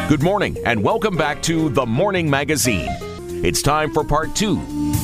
Good morning and welcome back to The Morning Magazine. It's time for part 2.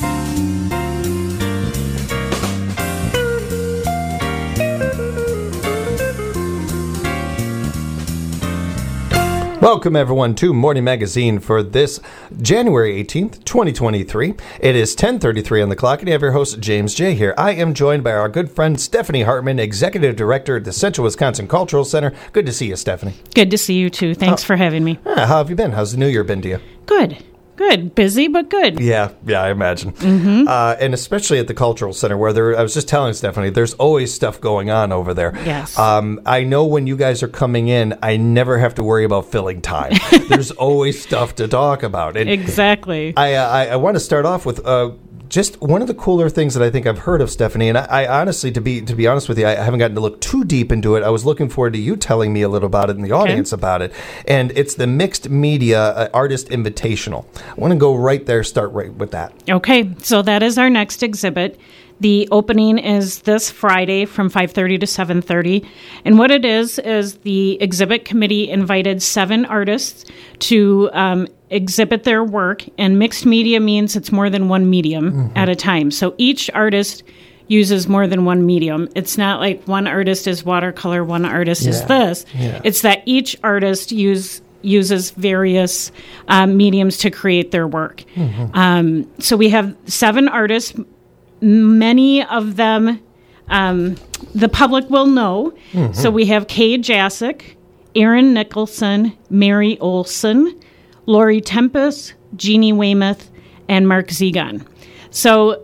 Welcome, everyone, to Morning Magazine for this January 18th, 2023. It is 10:33 on the clock, and you have your host, James J. here. I am joined by our good friend, Stephanie Hartman, Executive Director at the Central Wisconsin Cultural Center. Good to see you, Stephanie. Good to see you, too. Thanks for having me. How have you been? How's the new year been to you? Good. Busy, but good. Yeah, I imagine. Mm-hmm. And especially at the Cultural Center, where I was just telling Stephanie, there's always stuff going on over there. Yes. I know when you guys are coming in, I never have to worry about filling time. There's always stuff to talk about. And exactly. I want to start off with just one of the cooler things that I think I've heard of, Stephanie, and I honestly, to be honest with you, I haven't gotten to look too deep into it. I was looking forward to you telling me a little about it and the audience about it. And it's the Mixed Media Artist Invitational. I want to go right there, start right with that. Okay, so that is our next exhibit. The opening is this Friday from 5:30 to 7:30. And what it is the exhibit committee invited 7 artists to exhibit their work. And mixed media means it's more than one medium at a time. So each artist uses more than one medium. It's not like one artist is watercolor, one artist is this. Yeah. It's that each artist uses various mediums to create their work. So we have 7 artists. Many of them the public will know. So we have Kay Jasic, Aaron Nicholson, Mary Olson, Lori Tempest, Jeannie Weymouth, and Mark Zegan. So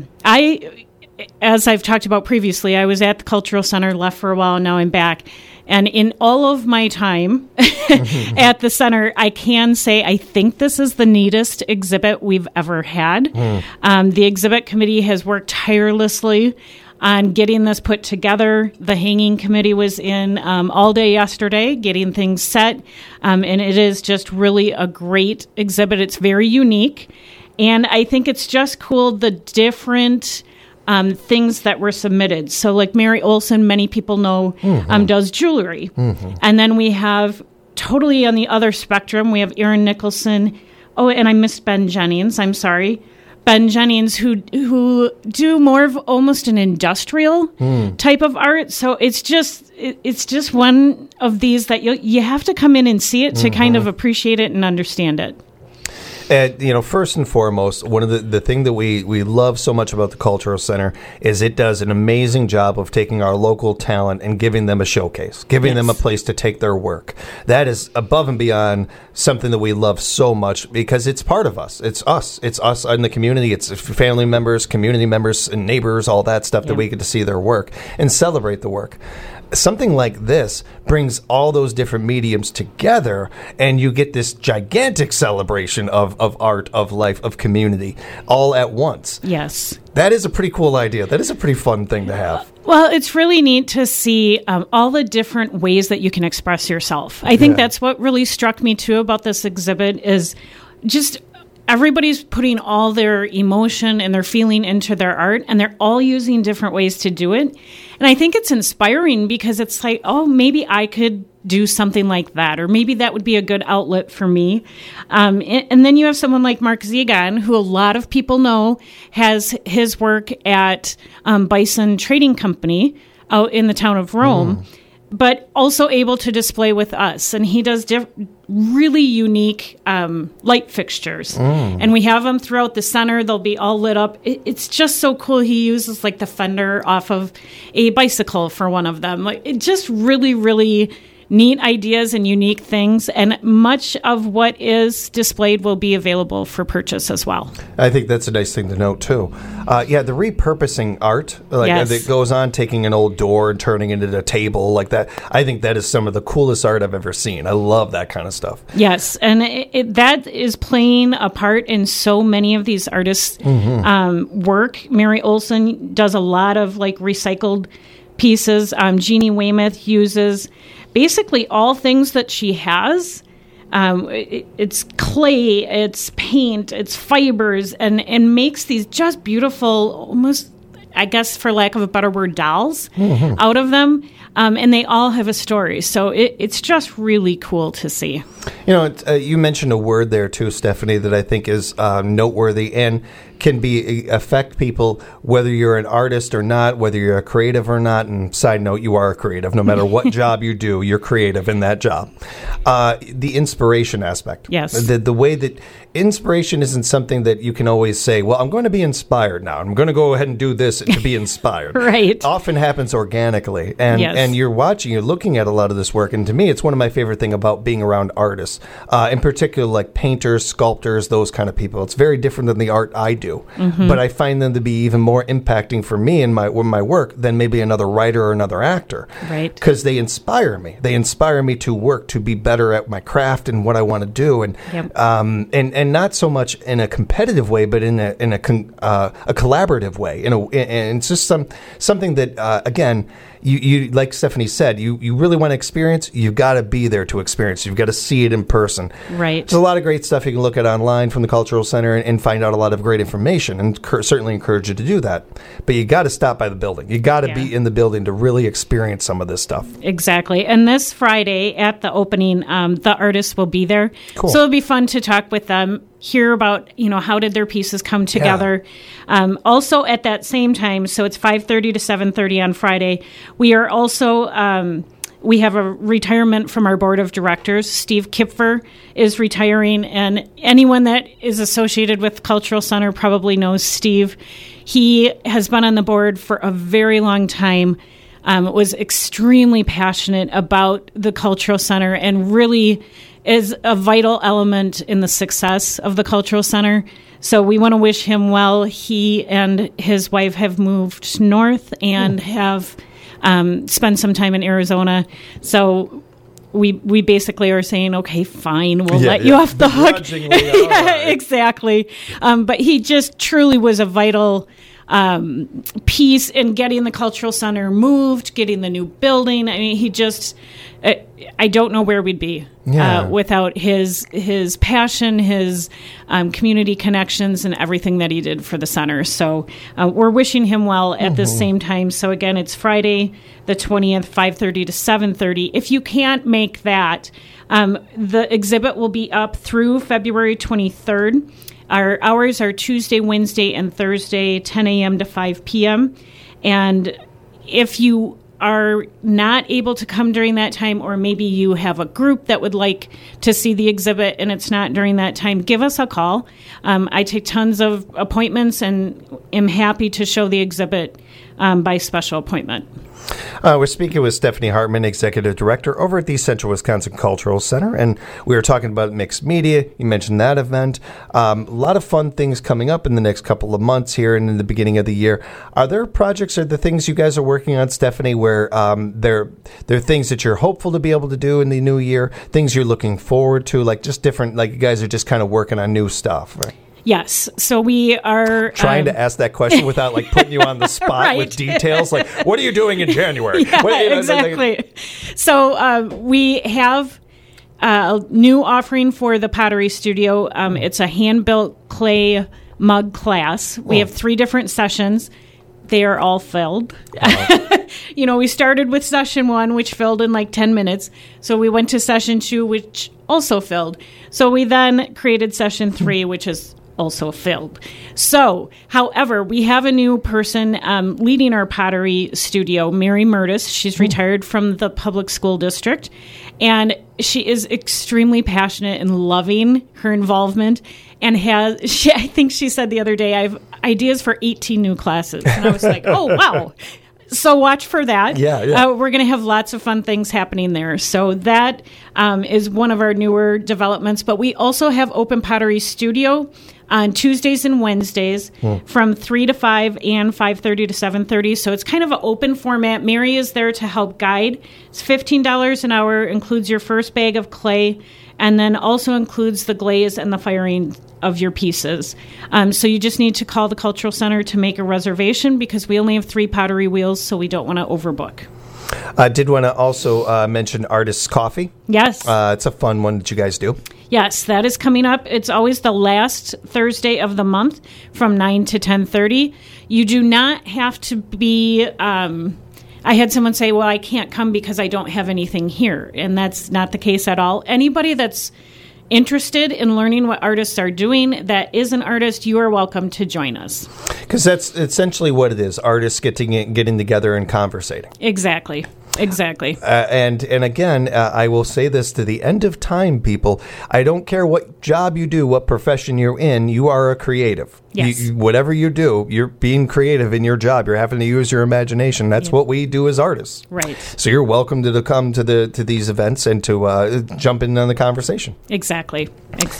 as I've talked about previously, I was at the Cultural Center, left for a while, now I'm back. And in all of my time at the center, I can say I think this is the neatest exhibit we've ever had. The exhibit committee has worked tirelessly on getting this put together. The hanging committee was in all day yesterday getting things set. And it is just really a great exhibit. It's very unique. And I think it's just cool, the different things that were submitted. So like Mary Olson, many people know, does jewelry. And then we have totally on the other spectrum, we have Aaron Nicholson. Oh, and I missed Ben Jennings. I'm sorry. Ben Jennings, who do more of almost an industrial type of art. So it's just one of these that you have to come in and see it to kind of appreciate it and understand it. First and foremost, one of the thing that we love so much about the Cultural Center is it does an amazing job of taking our local talent and giving them a showcase, giving them a place to take their work. That is above and beyond something that we love so much because it's part of us. It's us. It's us in the community. It's family members, community members, and neighbors, all that stuff that we get to see their work and celebrate the work. Something like this brings all those different mediums together, and you get this gigantic celebration of art, of life, of community, all at once. Yes. That is a pretty cool idea. That is a pretty fun thing to have. Well, it's really neat to see all the different ways that you can express yourself. I think that's what really struck me, too, about this exhibit is just everybody's putting all their emotion and their feeling into their art, and they're all using different ways to do it. And I think it's inspiring because it's like, oh, maybe I could do something like that, or maybe that would be a good outlet for me. And then you have someone like Mark Zegan, who a lot of people know has his work at Bison Trading Company out in the town of Rome. But also able to display with us. And he does really unique light fixtures. And we have them throughout the center. They'll be all lit up. It's just so cool. He uses like the fender off of a bicycle for one of them. Like it just really, really neat ideas and unique things, and much of what is displayed will be available for purchase as well. I think that's a nice thing to note, too. The repurposing art, that goes on, taking an old door and turning it into a table like that, I think that is some of the coolest art I've ever seen. I love that kind of stuff. Yes, and that is playing a part in so many of these artists' work. Mary Olson does a lot of like recycled pieces. Jeannie Weymouth uses basically all things that she has. It's clay, it's paint, it's fibers, and makes these just beautiful, almost, I guess for lack of a better word, dolls out of them. and they all have a story. So it's just really cool to see. You know, you mentioned a word there too, Stephanie, that I think is noteworthy and can affect people, whether you're an artist or not, whether you're a creative or not. And side note, you are a creative. No matter what job you do, you're creative in that job. The inspiration aspect. Yes. The way that inspiration isn't something that you can always say, well, I'm going to be inspired now. I'm going to go ahead and do this to be inspired. Right. It often happens organically. And Yes. and you're looking at a lot of this work. And to me, it's one of my favorite things about being around artists, in particular, like painters, sculptors, those kind of people. It's very different than the art I do. But I find them to be even more impacting for me in my work than maybe another writer or another actor. Right. Because they inspire me. They inspire me to work, to be better at my craft and what I want to do. And Yep. and not so much in a competitive way, but in a collaborative way. And it's just something that, again, you like Stephanie said, you really want to experience, you've got to be there to experience. You've got to see it in person. Right. There's a lot of great stuff you can look at online from the Cultural Center and find out a lot of great information, and certainly encourage you to do that. But you got to stop by the building. You got to be in the building to really experience some of this stuff. Exactly. And this Friday at the opening, the artists will be there. Cool. So it'll be fun to talk with them, hear about, how did their pieces come together. Also at that same time, so it's 5:30 to 7:30 on Friday, we are also... we have a retirement from our board of directors. Steve Kipfer is retiring, and anyone that is associated with Cultural Center probably knows Steve. He has been on the board for a very long time, was extremely passionate about the Cultural Center, and really is a vital element in the success of the Cultural Center. So we want to wish him well. He and his wife have moved north and have... spend some time in Arizona. So we basically are saying, okay, fine, we'll let you off the hook. Right. Exactly. But he just truly was a vital piece in getting the Cultural Center moved, getting the new building. I mean, he just... I don't know where we'd be without his passion, his community connections, and everything that he did for the center. So we're wishing him well at the same time. So again, it's Friday the 20th, 5:30 to 7:30. If you can't make that, the exhibit will be up through February 23rd. Our hours are Tuesday, Wednesday, and Thursday, 10 a.m. to 5 p.m. And if you are not able to come during that time, or maybe you have a group that would like to see the exhibit and it's not during that time, give us a call. I take tons of appointments and am happy to show the exhibit by special appointment. We're speaking with Stephanie Hartman, Executive Director over at the Central Wisconsin Cultural Center, and we were talking about mixed media. You mentioned that event. A lot of fun things coming up in the next couple of months here and in the beginning of the year. Are there projects or the things you guys are working on, Stephanie, where there are things that you're hopeful to be able to do in the new year, things you're looking forward to, like just different, like you guys are just kind of working on new stuff, right? Yes. So we are... Trying to ask that question without like putting you on the spot with details. Like, what are you doing in January? Exactly. So we have a new offering for the Pottery Studio. It's a hand-built clay mug class. We have 3 different sessions. They are all filled. We started with session 1, which filled in like 10 minutes. So we went to session 2, which also filled. So we then created session 3, which is also filled. So, however, we have a new person leading our pottery studio, Mary Murtis. She's retired from the public school district, and she is extremely passionate and loving her involvement, and I think she said the other day, I have ideas for 18 new classes. And I was like, oh, wow. So watch for that. Yeah. We're going to have lots of fun things happening there. So that is one of our newer developments. But we also have Open Pottery Studio on Tuesdays and Wednesdays from 3 to 5 and 5:30 to 7:30. So it's kind of an open format. Mary is there to help guide. It's $15 an hour, includes your first bag of clay, and then also includes the glaze and the firing of your pieces. So you just need to call the Cultural Center to make a reservation, because we only have 3 pottery wheels, so we don't want to overbook. I did want to also mention Artists Coffee. Yes. It's a fun one that you guys do. Yes, that is coming up. It's always the last Thursday of the month from 9 to 10:30. You do not have to be... I had someone say, well, I can't come because I don't have anything here. And that's not the case at all. Anybody that's interested in learning what artists are doing that is an artist, you are welcome to join us. Because that's essentially what it is. Artists getting together and conversating. Exactly. And again, I will say this to the end of time, people. I don't care what job you do, what profession you're in, you are a creative. Yes. Whatever you do, you're being creative in your job. You're having to use your imagination. That's what we do as artists. Right. So you're welcome to come to these events and to jump in on the conversation. Exactly.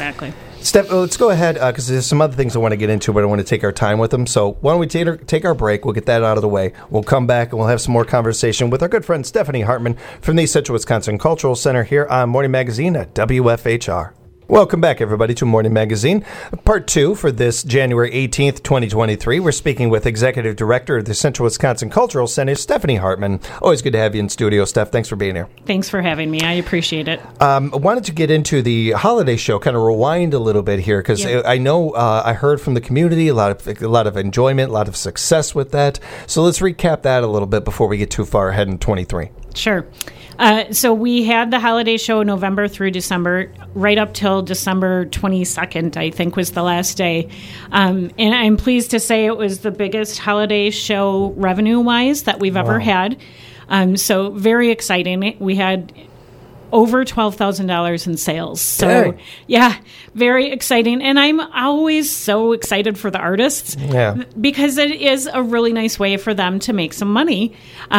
Steph, let's go ahead because there's some other things I want to get into, but I want to take our time with them. So why don't we take our break? We'll get that out of the way. We'll come back and we'll have some more conversation with our good friend Stephanie Hartman from the Central Wisconsin Cultural Center here on Morning Magazine at WFHR. Welcome back, everybody, to Morning Magazine, Part 2 for this January 18th, 2023. We're speaking with Executive Director of the Central Wisconsin Cultural Center, Stephanie Hartman. Always good to have you in studio, Steph. Thanks for being here. Thanks for having me. I appreciate it. I wanted to get into the holiday show, kind of rewind a little bit here, because I know I heard from the community a lot of enjoyment, a lot of success with that. So let's recap that a little bit before we get too far ahead in 23. Sure. So we had the holiday show November through December, right up till December 22nd, I think was the last day. And I'm pleased to say it was the biggest holiday show revenue-wise that we've ever had. So very exciting. We had over $12,000 in sales. So, yeah, very exciting. And I'm always so excited for the artists because it is a really nice way for them to make some money.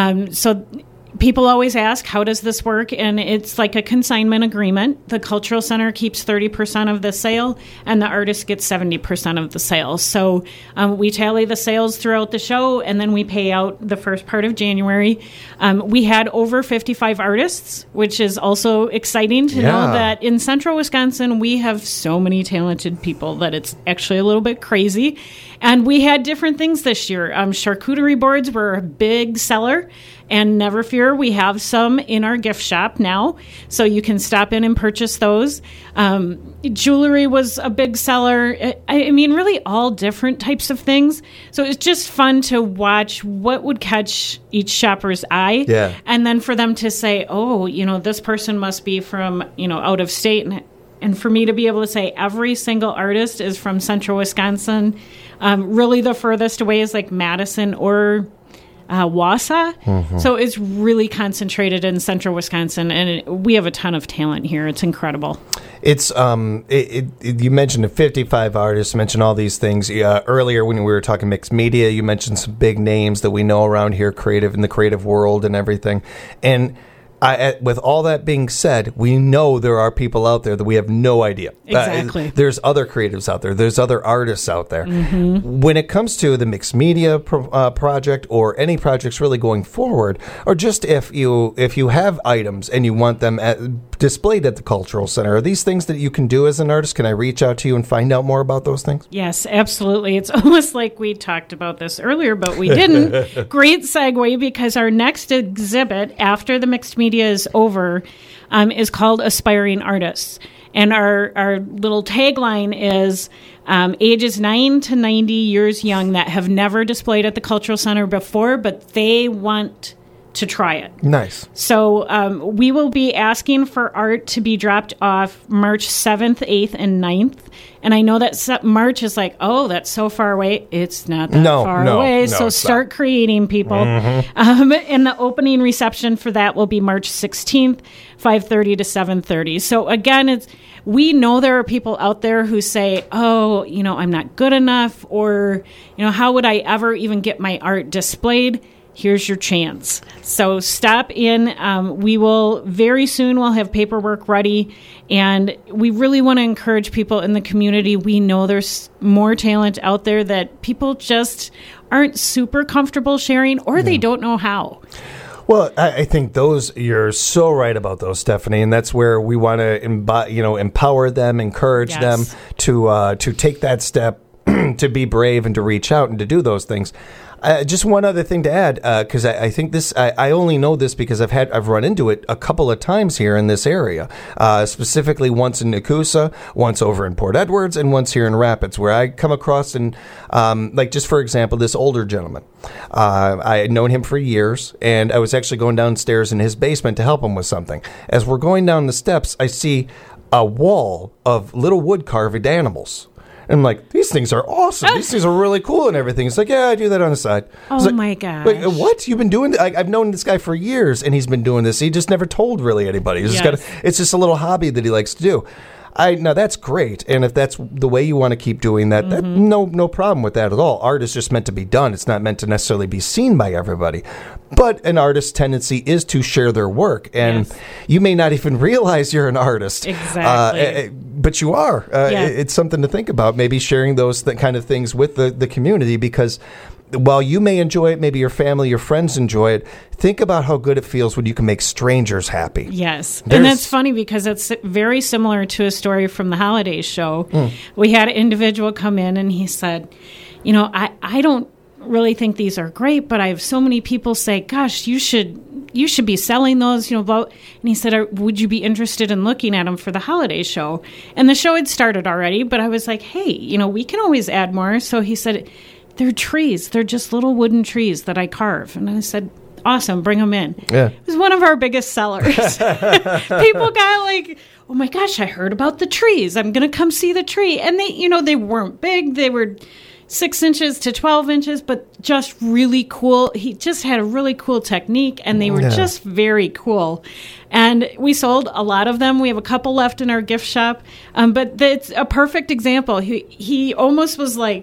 So people always ask, how does this work? And it's like a consignment agreement. The Cultural Center keeps 30% of the sale, and the artist gets 70% of the sale. So we tally the sales throughout the show, and then we pay out the first part of January. We had over 55 artists, which is also exciting to know that in Central Wisconsin, we have so many talented people that it's actually a little bit crazy. And we had different things this year. Charcuterie boards were a big seller. And never fear, we have some in our gift shop now, so you can stop in and purchase those. Jewelry was a big seller. I mean, really all different types of things. So it's just fun to watch what would catch each shopper's eye. Yeah. And then for them to say, oh, this person must be from, out of state. And for me to be able to say every single artist is from Central Wisconsin. Really the furthest away is like Madison or Wausau. Mm-hmm. So it's really concentrated in Central Wisconsin, and we have a ton of talent here. It's incredible. It's you mentioned the 55 artists, mentioned all these things. Earlier when we were talking mixed media, you mentioned some big names that we know around here, creative in the creative world and everything. And with all that being said, we know there are people out there that we have no idea. Exactly. There's other creatives out there. There's other artists out there. Mm-hmm. When it comes to the mixed media project or any projects really going forward, or just if you have items and you want them displayed at the Cultural Center, are these things that you can do as an artist? Can I reach out to you and find out more about those things? Yes, absolutely. It's almost like we talked about this earlier, but we didn't. Great segue, because our next exhibit after the mixed media is over is called Aspiring Artists. And our little tagline is ages 9 to 90 years young that have never displayed at the Cultural Center before, but they want to try it. Nice. So we will be asking for art to be dropped off March 7th, 8th, and 9th. And I know that March is like, oh, that's so far away. It's not that far away. So start creating, people. Mm-hmm. And the opening reception for that will be March 16th, 5:30 to 7:30. So again, we know there are people out there who say, oh, I'm not good enough, or, how would I ever even get my art displayed? Here's your chance. So stop in. We will very soon. We'll have paperwork ready, and we really want to encourage people in the community. We know there's more talent out there that people just aren't super comfortable sharing, or they don't know how. Well, I think you're so right about those, Stephanie, and that's where we want to empower them, encourage them to take that step. to be brave and to reach out and to do those things. Just one other thing to add, because I think this, I only know this because I've run into it a couple of times here in this area, specifically once in Nakusa, once over in Port Edwards, and once here in Rapids, where I come across and, like just for example, this older gentleman. I had known him for years, and I was actually going downstairs in his basement to help him with something. As we're going down the steps, I see a wall of little wood carved animals. And I'm like, these things are awesome. These things are really cool and everything. It's like, yeah, I do that on the side. Oh, like, my gosh. Wait, what? You've been doing this? I've known this guy for years, and he's been doing this. He just never told really anybody. It's just a little hobby that he likes to do. Now, that's great. And if that's the way you want to keep doing that, no problem with that at all. Art is just meant to be done. It's not meant to necessarily be seen by everybody. But an artist's tendency is to share their work. And you may not even realize you're an artist. Exactly. But you are. It's something to think about, maybe sharing those kind of things with the community, because while you may enjoy it, maybe your family, your friends enjoy it, think about how good it feels when you can make strangers happy. Yes. And that's funny because it's very similar to a story from the holiday show. We had an individual come in and he said, I don't really think these are great, but I have so many people say, gosh, you should be selling those, and he said, would you be interested in looking at them for the holiday show? And the show had started already, but I was like, hey, we can always add more. So he said, they're trees. They're just little wooden trees that I carve. And I said, awesome, bring them in. Yeah. It was one of our biggest sellers. People got like, oh my gosh, I heard about the trees. I'm going to come see the tree. And they weren't big. They were 6 inches to 12 inches, but just really cool. He just had a really cool technique, and they were just very cool. And we sold a lot of them. We have a couple left in our gift shop. But it's a perfect example. He almost was like,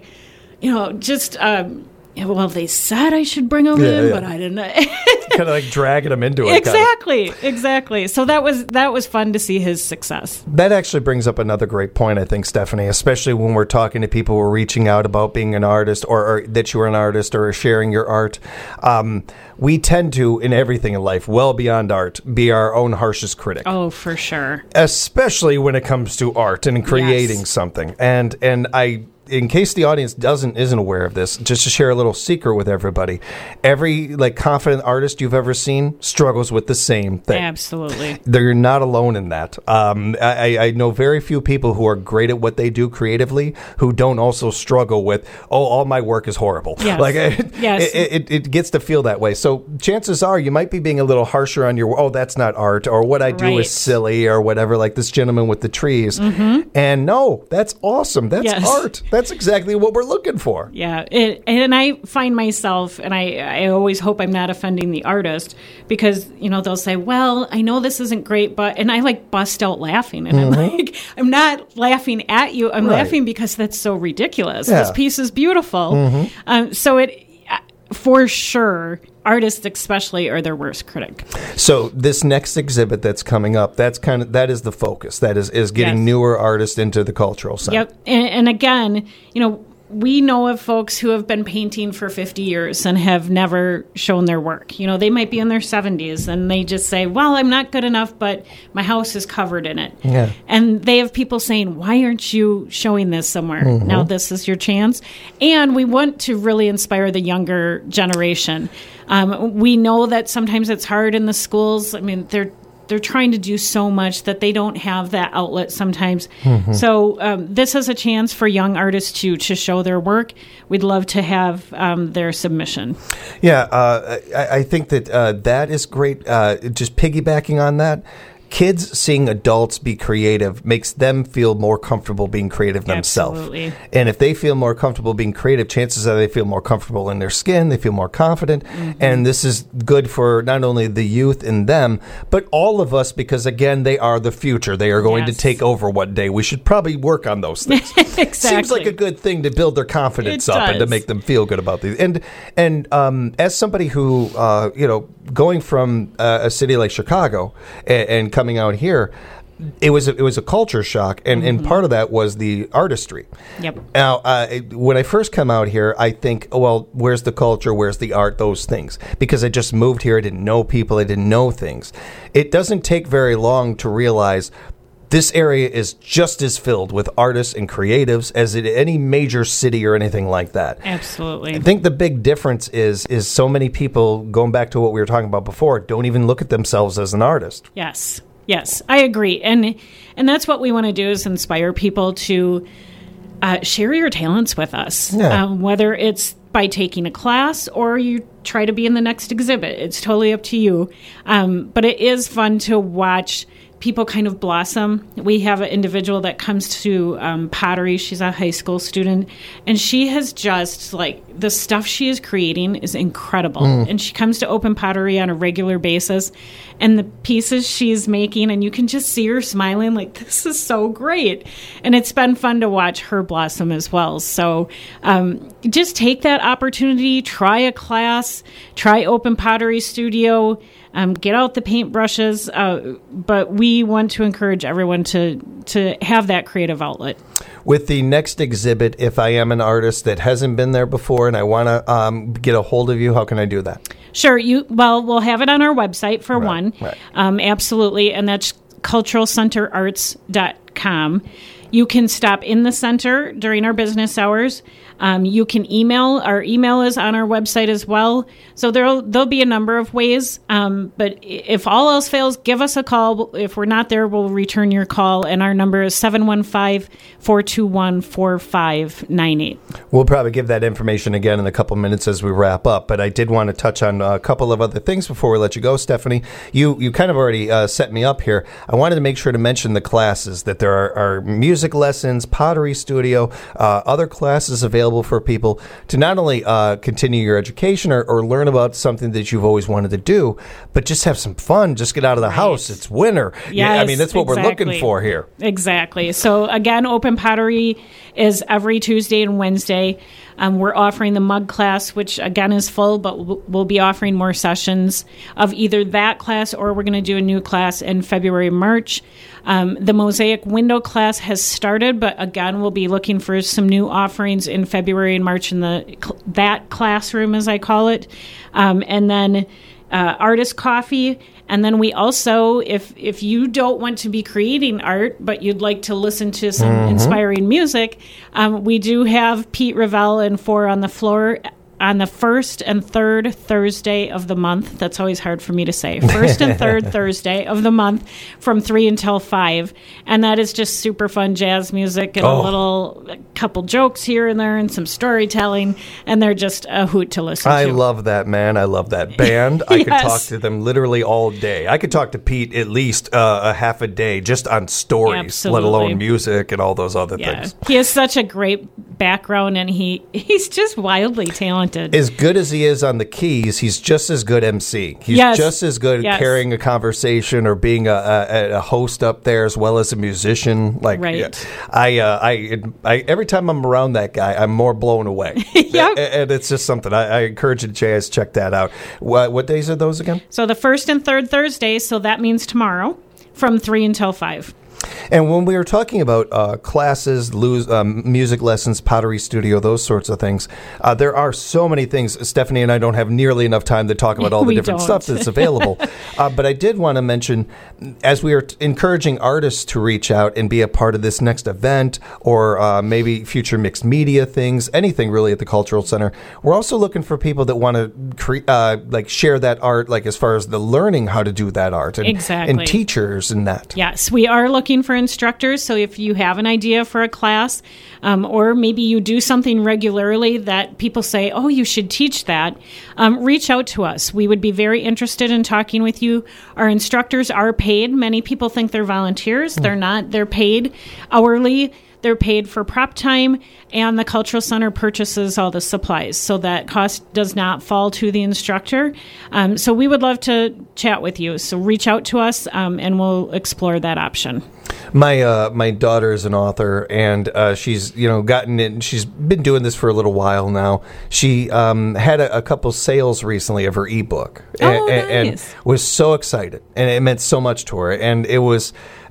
well, they said I should bring them in, but I didn't. Kind of like dragging them into it. Exactly. So that was fun to see his success. That actually brings up another great point, I think, Stephanie, especially when we're talking to people who are reaching out about being an artist or that you are an artist or sharing your art. We tend to, in everything in life, well beyond art, be our own harshest critic. Oh, for sure. Especially when it comes to art and creating something. And in case the audience isn't aware of this, just to share a little secret with everybody, every confident artist you've ever seen struggles with the same thing. Absolutely. You're not alone in that. I know very few people who are great at what they do creatively who don't also struggle with, all my work is horrible. Yes. It gets to feel that way. So chances are you might be being a little harsher on your, that's not art, or what I do is silly, or whatever, like this gentleman with the trees. And no, that's awesome. That's art. That's exactly what we're looking for. Yeah, and I find myself, and I always hope I'm not offending the artist, because, they'll say, well, I know this isn't great, but, and I bust out laughing, and I'm like, I'm not laughing at you, I'm laughing because that's so ridiculous. This piece is beautiful. So for sure, artists especially are their worst critic. So this next exhibit that's coming up, that is the focus. That is getting newer artists into the cultural center. Yep. And again, we know of folks who have been painting for 50 years and have never shown their work. They might be in their 70s and they just say, well, I'm not good enough, but my house is covered in it. Yeah. And they have people saying, why aren't you showing this somewhere? Now this is your chance. And we want to really inspire the younger generation. We know that sometimes it's hard in the schools. I mean, they're trying to do so much that they don't have that outlet sometimes. So this is a chance for young artists to show their work. We'd love to have their submission. Yeah, I think that that is great. Just piggybacking on that, kids seeing adults be creative makes them feel more comfortable being creative themselves. Absolutely. And if they feel more comfortable being creative, chances are they feel more comfortable in their skin, they feel more confident. And this is good for not only the youth in them, but all of us, because again, they are the future. They are going to take over one day. We should probably work on those things. Exactly. Seems like a good thing to build their confidence up and to make them feel good about these. And as somebody who, going from a city like Chicago and coming out here, it was a culture shock, and part of that was the artistry. Yep. Now, when I first come out here, I think, well, where's the culture? Where's the art? Those things. Because I just moved here, I didn't know people, I didn't know things. It doesn't take very long to realize this area is just as filled with artists and creatives as any major city or anything like that. Absolutely. I think the big difference is so many people, going back to what we were talking about before, don't even look at themselves as an artist. Yes, I agree. And that's what we want to do, is inspire people to share your talents with us, whether it's by taking a class or you try to be in the next exhibit. It's totally up to you. But it is fun to watch people kind of blossom. We have an individual that comes to pottery. She's a high school student, and she has just, like, the stuff she is creating is incredible. And she comes to Open Pottery on a regular basis, and the pieces she's making, and you can just see her smiling like, this is so great. And it's been fun to watch her blossom as well. So just take that opportunity, try a class, try Open Pottery Studio, get out the paintbrushes, but we want to encourage everyone to have that creative outlet. With the next exhibit, if I am an artist that hasn't been there before and I want to get a hold of you, how can I do that? Sure. We'll have it on our website for one. Right. Absolutely. And that's culturalcenterarts.com. You can stop in the center during our business hours. You can email. Our email is on our website as well. So there'll be a number of ways. But if all else fails, give us a call. If we're not there, we'll return your call. And our number is 715-421-4598. We'll probably give that information again in a couple minutes as we wrap up. But I did want to touch on a couple of other things before we let you go, Stephanie. You kind of already set me up here. I wanted to make sure to mention the classes, that there are music lessons, pottery studio, other classes available for people to not only continue your education or learn about something that you've always wanted to do, but just have some fun, just get out of the house. It's winter. Yes, I mean, that's what we're looking for here. Exactly. So again, Open Pottery is every Tuesday and Wednesday. We're offering the mug class, which again is full, but we'll be offering more sessions of either that class, or we're going to do a new class in February, March. The mosaic window class has started, but again, we'll be looking for some new offerings in February and March in that classroom, as I call it. And then artist coffee. And then we also, if you don't want to be creating art, but you'd like to listen to some inspiring music, we do have Pete Revell and Four on the Floor on the first and third Thursday of the month. That's always hard for me to say. First and third Thursday of the month from 3 until 5. And that is just super fun jazz music and a couple jokes here and there and some storytelling. And they're just a hoot to listen to. I love that, man. I love that band. I could talk to them literally all day. I could talk to Pete at least a half a day just on stories, let alone music and all those other things. He has such a great background, and he's just wildly talented. As good as he is on the keys, he's just as good MC. He's just as good at carrying a conversation or being a host up there, as well as a musician. I every time I'm around that guy, I'm more blown away. And it's just something. I encourage you to check that out. What days are those again? So the first and third Thursdays, so that means tomorrow, from 3 until 5. And when we were talking about classes, music lessons, pottery studio, those sorts of things, there are so many things. Stephanie and I don't have nearly enough time to talk about all the different stuff that's available. But I did want to mention, as we are encouraging artists to reach out and be a part of this next event, or maybe future mixed media things, anything really at the Cultural Center, we're also looking for people that want to share that art, like as far as the learning how to do that art, and teachers and that. Yes, we are looking for instructors. So if you have an idea for a class, or maybe you do something regularly that people say, oh, you should teach that, reach out to us. We would be very interested in talking with you. Our instructors are paid. Many people think they're volunteers. They're not. They're paid hourly. They're paid for prep time, and the Cultural Center purchases all the supplies, so that cost does not fall to the instructor. So we would love to chat with you. So reach out to us, and we'll explore that option. My daughter is an author, and she's gotten in. She's been doing this for a little while now. She had a couple sales recently of her ebook, and was so excited, and it meant so much to her. And it was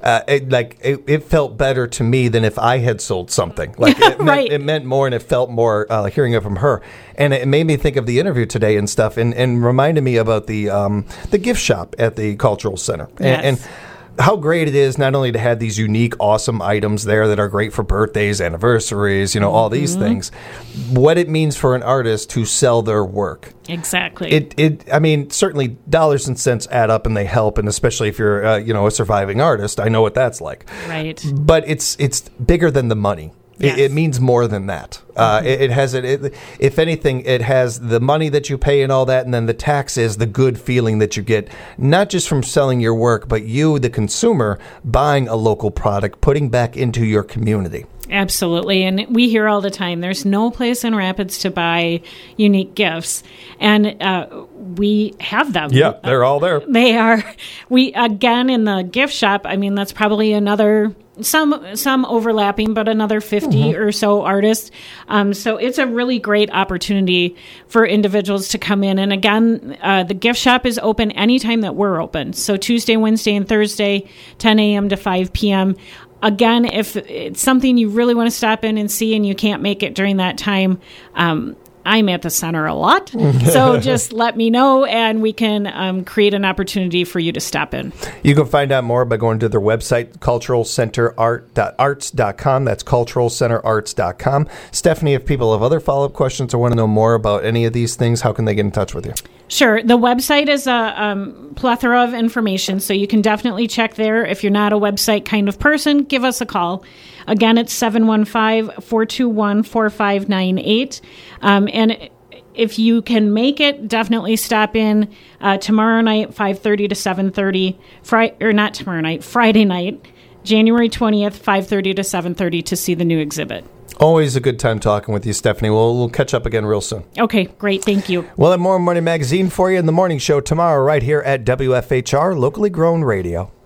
it felt better to me than if I had sold something. Like it meant more, and it felt more hearing it from her. And it made me think of the interview today and stuff, and reminded me about the gift shop at the Cultural Center. Yes. And how great it is not only to have these unique, awesome items there that are great for birthdays, anniversaries, all these things, what it means for an artist to sell their work. Exactly. I mean, certainly dollars and cents add up and they help, and especially if you're, a surviving artist, I know what that's like. Right. But it's bigger than the money. Yes. It means more than that. If anything, it has the money that you pay and all that, and then the tax is the good feeling that you get, not just from selling your work, but you, the consumer, buying a local product, putting back into your community. Absolutely. And we hear all the time, there's no place in Rapids to buy unique gifts. And we have them. Yeah, they're all there. They are. Again, in the gift shop, I mean, that's probably another... Some overlapping, but another 50 or so artists. So it's a really great opportunity for individuals to come in. And again, the gift shop is open anytime that we're open. So Tuesday, Wednesday, and Thursday, 10 a.m. to 5 p.m. Again, if it's something you really want to stop in and see and you can't make it during that time, I'm at the center a lot, so just let me know, and we can create an opportunity for you to stop in. You can find out more by going to their website, culturalcenterarts.com. That's culturalcenterarts.com. Stephanie, if people have other follow-up questions or want to know more about any of these things, how can they get in touch with you? Sure. The website is a plethora of information, so you can definitely check there. If you're not a website kind of person, give us a call. Again, it's 715-421-4598. And if you can make it, definitely stop in tomorrow night, 5:30 to 7:30. Friday night, January 20th, 5:30 to 7:30 to see the new exhibit. Always a good time talking with you, Stephanie. We'll catch up again real soon. Okay, great. Thank you. We'll have more Morning Magazine for you in the morning show tomorrow right here at WFHR, locally grown radio.